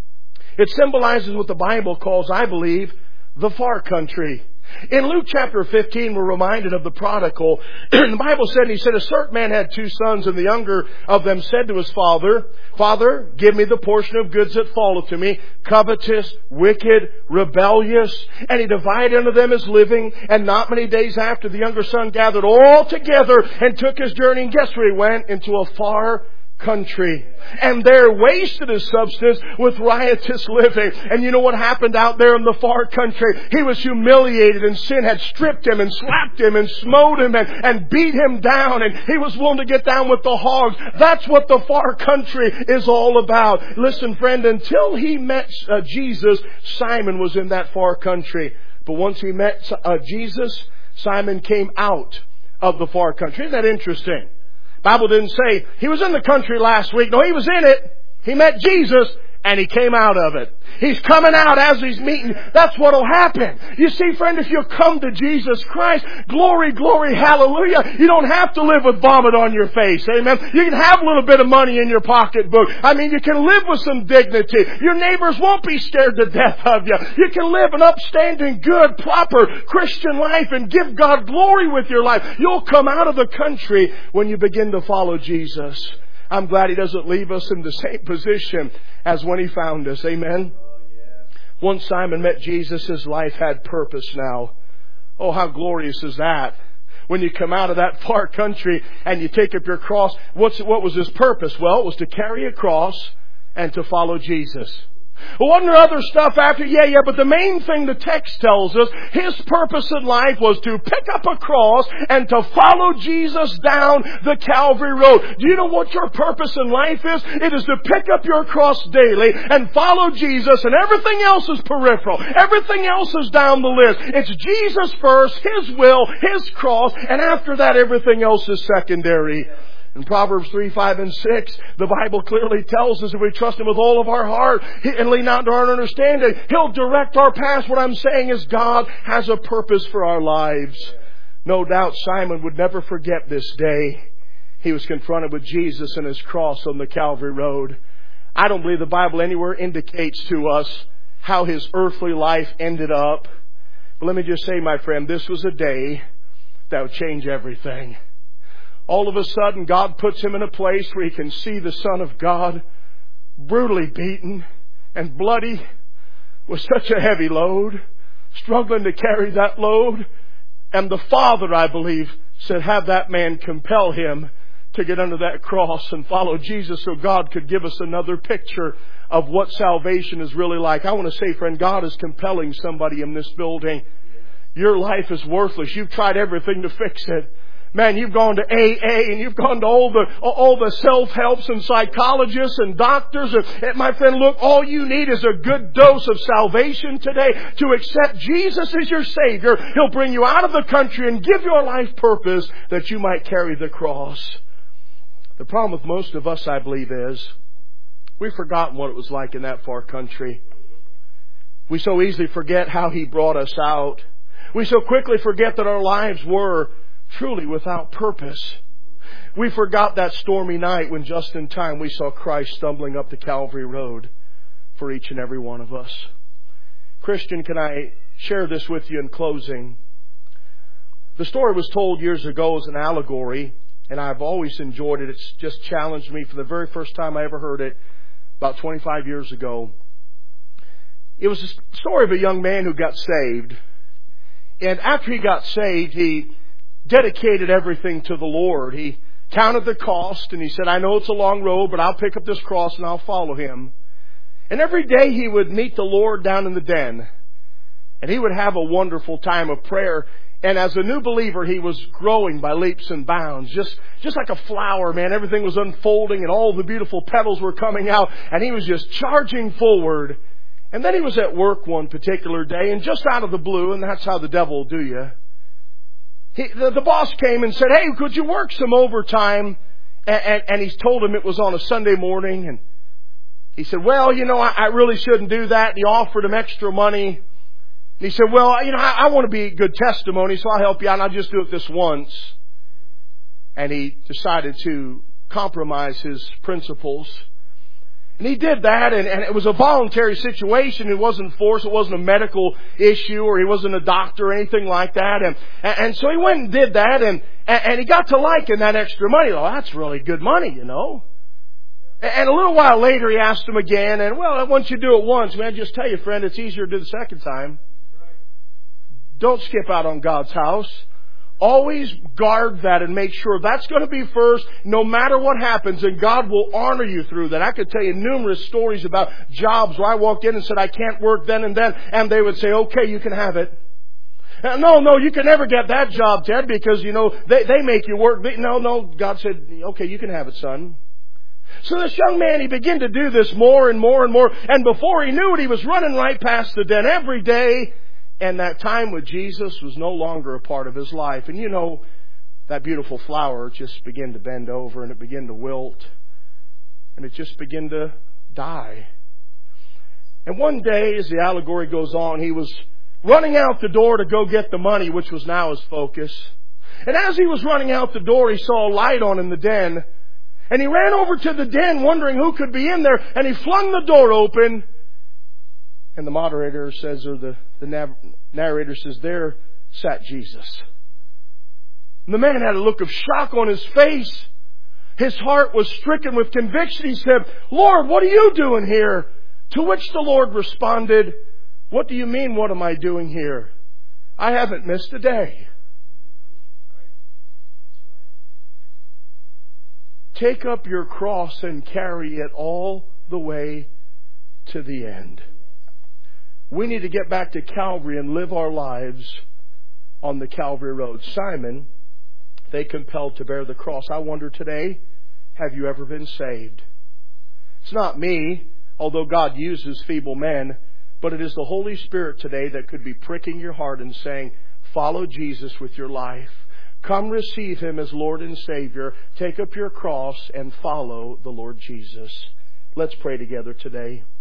It symbolizes what the Bible calls, I believe, the far country. In Luke chapter fifteen, we're reminded of the prodigal. The Bible said, he said, a certain man had two sons, and the younger of them said to his father, Father, give me the portion of goods that falleth to me, covetous, wicked, rebellious. And he divided unto them his living. And not many days after, the younger son gathered all together and took his journey. And guess where he went? Into a far country. And there wasted his substance with riotous living. And you know what happened out there in the far country? He was humiliated, and sin had stripped him and slapped him and smote him and, and beat him down, and he was willing to get down with the hogs. That's what the far country is all about. Listen, friend, until he met uh, Jesus, Simon was in that far country. But once he met uh, Jesus, Simon came out of the far country. Isn't that interesting? Bible didn't say he was in the country last week. No, he was in it. He met Jesus and he came out of it. He's coming out as he's meeting. That's what will happen. You see, friend, if you come to Jesus Christ, glory, glory, hallelujah, you don't have to live with vomit on your face. Amen. You can have a little bit of money in your pocketbook. I mean, you can live with some dignity. Your neighbors won't be scared to death of you. You can live an upstanding, good, proper Christian life and give God glory with your life. You'll come out of the country when you begin to follow Jesus. I'm glad He doesn't leave us in the same position as when He found us. Amen. Once Simon met Jesus, his life had purpose now. Oh, how glorious is that? When you come out of that far country and you take up your cross, what's, what was his purpose? Well, it was to carry a cross and to follow Jesus. Well, wasn't there other stuff after? Yeah, yeah, but the main thing the text tells us, his purpose in life was to pick up a cross and to follow Jesus down the Calvary Road. Do you know what your purpose in life is? It is to pick up your cross daily and follow Jesus, and everything else is peripheral. Everything else is down the list. It's Jesus first, His will, His cross, and after that everything else is secondary. In Proverbs three, five, and six, the Bible clearly tells us if we trust Him with all of our heart and lean not to our understanding, He'll direct our paths. What I'm saying is God has a purpose for our lives. No doubt Simon would never forget this day. He was confronted with Jesus and His cross on the Calvary Road. I don't believe the Bible anywhere indicates to us how his earthly life ended up. But let me just say, my friend, this was a day that would change everything. All of a sudden, God puts him in a place where he can see the Son of God brutally beaten and bloody with such a heavy load, struggling to carry that load. And the Father, I believe, said, have that man compel him to get under that cross and follow Jesus so God could give us another picture of what salvation is really like. I want to say, friend, God is compelling somebody in this building. Your life is worthless. You've tried everything to fix it. Man, you've gone to A A and you've gone to all the all the self-helps and psychologists and doctors. And my friend, look, all you need is a good dose of salvation today to accept Jesus as your Savior. He'll bring you out of the country and give your life purpose that you might carry the cross. The problem with most of us, I believe, is we've forgotten what it was like in that far country. We so easily forget how He brought us out. We so quickly forget that our lives were truly without purpose. We forgot that stormy night when just in time we saw Christ stumbling up the Calvary Road for each and every one of us. Christian, can I share this with you in closing? The story was told years ago as an allegory, and I've always enjoyed it. It's just challenged me from the very first time I ever heard it, about twenty-five years ago. It was a story of a young man who got saved. And after he got saved, he dedicated everything to the Lord. He counted the cost, and he said, I know it's a long road, but I'll pick up this cross and I'll follow Him. And every day he would meet the Lord down in the den. And he would have a wonderful time of prayer. And as a new believer, he was growing by leaps and bounds. Just, just like a flower, man. Everything was unfolding and all the beautiful petals were coming out. And he was just charging forward. And then he was at work one particular day, and just out of the blue, and that's how the devil will do you. He, the, the boss came and said, hey, could you work some overtime? And, and, and he told him it was on a Sunday morning. And he said, well, you know, I, I really shouldn't do that. And he offered him extra money. And he said, well, you know, I, I want to be a good testimony, so I'll help you out, and I'll just do it this once. And he decided to compromise his principles. And he did that, and, and it was a voluntary situation. It wasn't forced. It wasn't a medical issue, or he wasn't a doctor or anything like that. And, and, and so he went and did that, and, and he got to liking that extra money. Oh, that's really good money, you know. And a little while later, he asked him again, and well, once you do it once, man, just tell you, friend, it's easier to do the second time. Don't skip out on God's house. Always guard that and make sure that's going to be first no matter what happens, and God will honor you through that. I could tell you numerous stories about jobs where I walked in and said, I can't work then and then, and they would say, okay, you can have it. Uh, no, no, you can never get that job, Ted, because, you know, they, they make you work. No, no, God said, okay, you can have it, son. So this young man, he began to do this more and more and more, and before he knew it, he was running right past the den every day. And that time with Jesus was no longer a part of his life. And you know, that beautiful flower just began to bend over, and it began to wilt, and it just began to die. And one day, as the allegory goes on, he was running out the door to go get the money, which was now his focus. And as he was running out the door, he saw a light on in the den. And he ran over to the den wondering who could be in there, and he flung the door open. And the moderator says, or the, the nav- narrator says, there sat Jesus. And the man had a look of shock on his face. His heart was stricken with conviction. He said, Lord, what are you doing here? To which the Lord responded, what do you mean, what am I doing here? I haven't missed a day. Take up your cross and carry it all the way to the end. We need to get back to Calvary and live our lives on the Calvary road. Simon, they compelled to bear the cross. I wonder today, have you ever been saved? It's not me, although God uses feeble men, but it is the Holy Spirit today that could be pricking your heart and saying, follow Jesus with your life. Come receive Him as Lord and Savior. Take up your cross and follow the Lord Jesus. Let's pray together today.